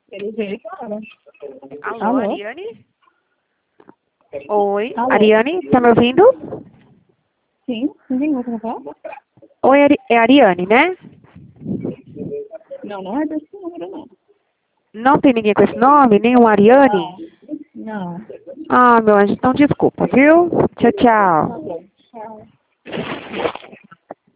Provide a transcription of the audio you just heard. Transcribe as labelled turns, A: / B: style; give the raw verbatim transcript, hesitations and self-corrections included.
A: Alô,
B: Alô?
A: Ariane? Oi,
B: Alô?
A: Ariane, tá me ouvindo?
B: Sim, ninguém vai falar?
A: Oi, Ari é Ariane, né?
B: Não, não é desse número, não.
A: Não tem ninguém com esse nome? Nenhum Ariane?
B: Não.
A: Ah, meu anjo, então desculpa, viu? Tchau,
B: Tá
A: tchau.
B: bom. Tchau.